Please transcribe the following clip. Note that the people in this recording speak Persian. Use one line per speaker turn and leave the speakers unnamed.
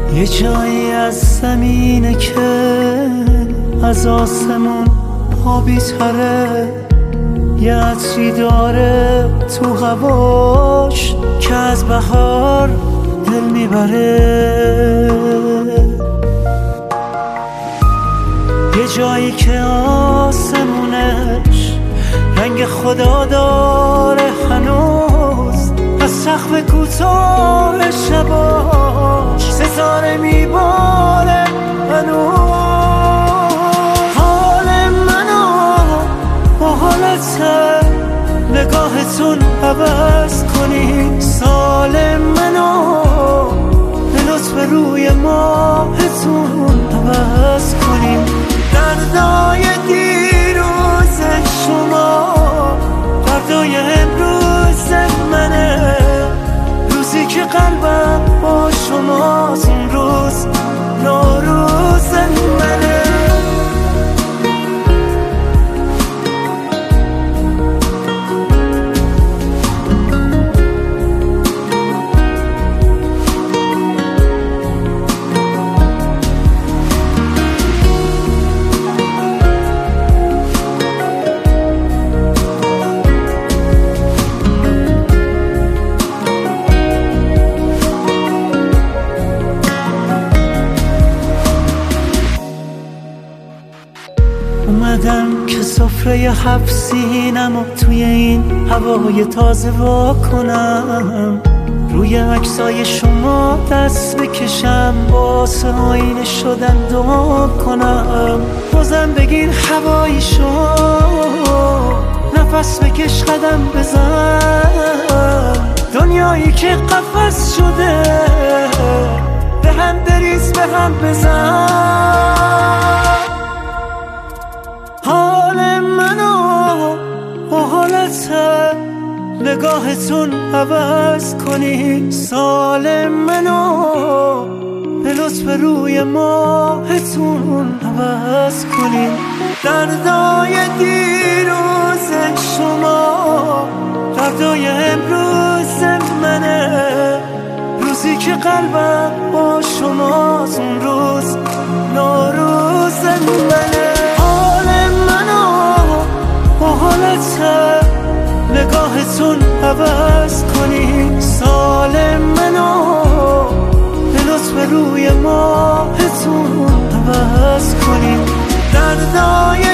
یه جایی از زمینه که از آسمون آبی تره، یه عطری داره تو هواش که از بهار دل میبره. یه جایی که آسمونش رنگ خدا داره هنوز، از سقف کوتاه شباش ستاره میباره هنوز. حال منو با حالت نگاهتون عوض کنی، سال منو به لطف روی ماهتون عوض کنی. دردای دیروز شما دردای امروز منه، روزی که قلبم با شماست اون روز نوروز منه. اومدم که سفره حبسینم و توی این هوای تازه وا کنم، روی عکسای شما دست بکشم، واسه آینه شدن دعا کنم. بازم بگیر هوایی شو، نفس بکش قدم بزن، دنیایی که قفس شده به هم بریز به هم بزن. حال منو با حالت نگاهتون عوض کنی، سال منو به لطف روی ماهتون عوض کنی. دردای دیروز شما دردای امروز منه، روزی که قلبم با شماست اون روز نوروز منه. با حالت نگاهتون عوض کنی، سال منو به لطف روی ماهتون عوض کنی. دردای